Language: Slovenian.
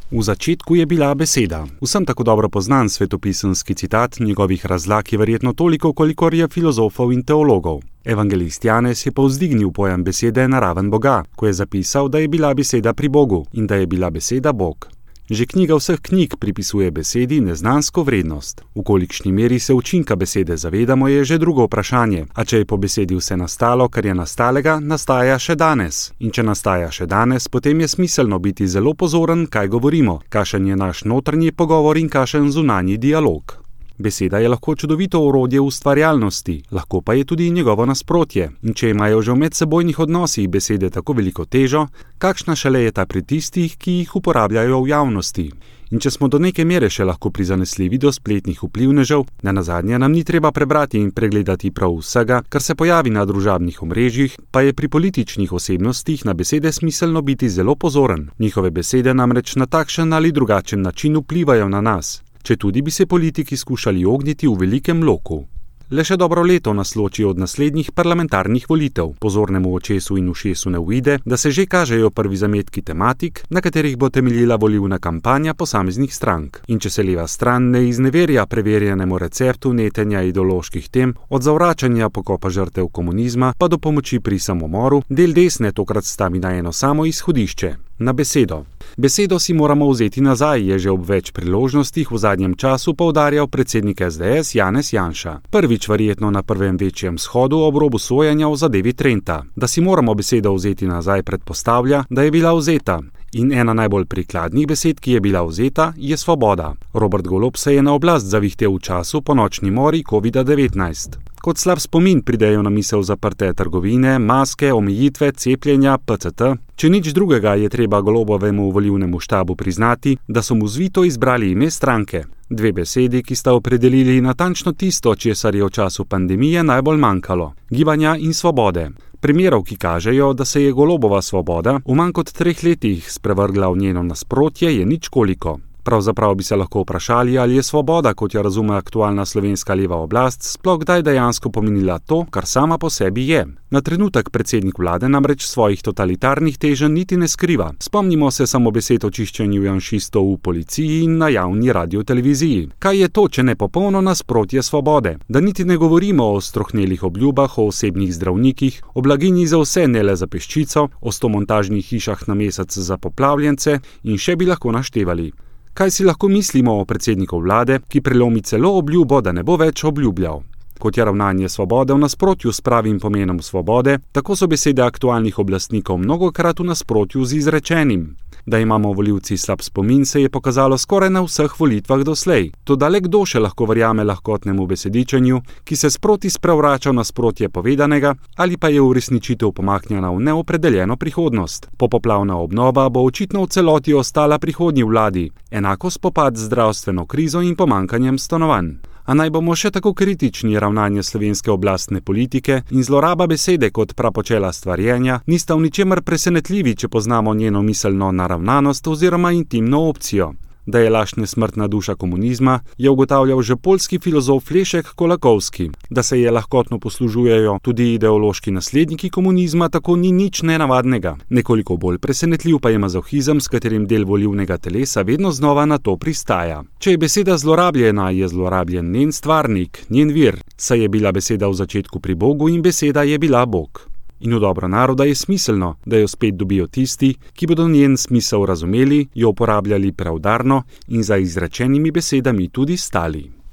V začetku je bila beseda. Vsem tako dobro poznan svetopisemski citat, njegovih razlag je verjetno toliko, kolikor je filozofov in teologov. Evangelist Janez je povzdignil pojem besede na raven Boga, ko je zapisal, da je bila beseda pri Bogu in da je bila beseda Bog. Že knjiga vseh knjig pripisuje besedi neznansko vrednost. V kolikšni meri se učinka besede zavedamo, je že drugo vprašanje. A če je po besedi vse nastalo, kar je nastalega, nastaja še danes. In če nastaja še danes, potem je smiselno biti zelo pozoren, kaj govorimo, kakšen je naš notranji pogovor in kakšen zunanji dialog. Beseda je lahko čudovito orodje ustvarjalnosti, lahko pa je tudi njegovo nasprotje. In če imajo že v medsebojnih odnosih besede tako veliko težo, kakšna šele je ta pri tistih, ki jih uporabljajo v javnosti. In če smo do neke mere še lahko prizanesljivi do spletnih vplivnežev, nenazadnje nam ni treba prebrati in pregledati prav vsega, kar se pojavi na družabnih omrežjih, pa je pri političnih osebnostih na besede smiselno biti zelo pozoren. Njihove besede namreč na takšen ali drugačen način vplivajo na nas. Četudi bi se politiki skušali ogniti v velikem loku. Le še dobro leto nas loči od naslednjih parlamentarnih volitev. Pozornemu očesu in ušesu ne uide, da se že kažejo prvi zametki tematik, na katerih bo temeljila volilna kampanja posameznih strank. In če se leva stran ne izneverja preverjenemu receptu netenja ideoloških tem, od zavračanja pokopa žrtev komunizma pa do pomoči pri samomoru, del desne tokrat stavi na eno samo izhodišče. Na besedo. Besedo si moramo vzeti nazaj, je že ob več priložnostih v zadnjem času poudarjal predsednik SDS Janez Janša. Prvič verjetno na prvem večjem shodu ob robu sojenja v zadevi Trenta. Da si moramo besedo vzeti nazaj predpostavlja, da je bila vzeta. In ena najbolj prikladnih besed, ki je bila vzeta, je svoboda. Robert Golob se je na oblast zavihtel v času po nočni mori COVID-19. Kot slab spomin pridejo na misel zaprte trgovine, maske, omejitve, cepljenja, PCT. Če nič drugega, je treba Golobovemu volilnemu štabu priznati, da so mu zvito izbrali ime stranke. Dve besedi, ki sta opredelili natančno tisto, česar je v času pandemije najbolj manjkalo. Gibanja in svobode. Primerov, ki kažejo, da se je Golobova svoboda v manj kot 3 letih sprevrgla v njeno nasprotje, je nič koliko. Pravzaprav bi se lahko vprašali, ali je svoboda, kot jo razume aktualna slovenska leva oblast, sploh kdaj dejansko pomenila to, kar sama po sebi je. Na trenutek predsednik vlade namreč svojih totalitarnih teženj niti ne skriva. Spomnimo se samo besed o čiščenju janšistov v policiji in na javni radioteleviziji. Kaj je to, če ne popolno nasprotje svobode? Da niti ne govorimo o strohnelih obljubah, o osebnih zdravnikih, o blaginji za vse, ne le za peščico, o 100 montažnih hišah na mesec za poplavljence in še bi lahko naštevali. Kaj si lahko mislimo o predsedniku vlade, ki prelomi celo obljubo, da ne bo več obljubljal? Kot je ravnanje svobode v nasprotju s pravim pomenom svobode, tako so besede aktualnih oblastnikov mnogokrat v nasprotju z izrečenim. Da imamo volivci slab spomin, se je pokazalo skoraj na vseh volitvah doslej. Toda le kdo še lahko verjame lahkotnemu besedičenju, ki se sproti sprevrača v nasprotje povedanega ali pa je uresničitev pomaknjena v neopredeljeno prihodnost. Popoplavna obnova bo očitno v celoti ostala prihodnji vladi, enako spopad z zdravstveno krizo in pomanjkanjem stanovanj. A naj bomo še tako kritični, ravnanje slovenske oblastne politike in zloraba besede kot prapočela stvarjenja nista v ničemer presenetljivi, če poznamo njeno miselno naravnanost oziroma intimno opcijo. Da je laž nesmrtna duša komunizma, je ugotavljal že poljski filozof Leszek Kolakowski. Da se je lahkotno poslužujejo tudi ideološki nasledniki komunizma, tako ni nič nenavadnega. Nekoliko bolj presenetljiv pa je mazohizem, s katerim del volilnega telesa vedno znova na to pristaja. Če je beseda zlorabljena, je zlorabljen njen stvarnik, njen vir, saj je bila beseda v začetku pri Bogu in beseda je bila Bog. In v dobro naroda je smiselno, da jo spet dobijo tisti, ki bodo njen smisel razumeli, jo uporabljali preudarno in za izrečenimi besedami tudi stali.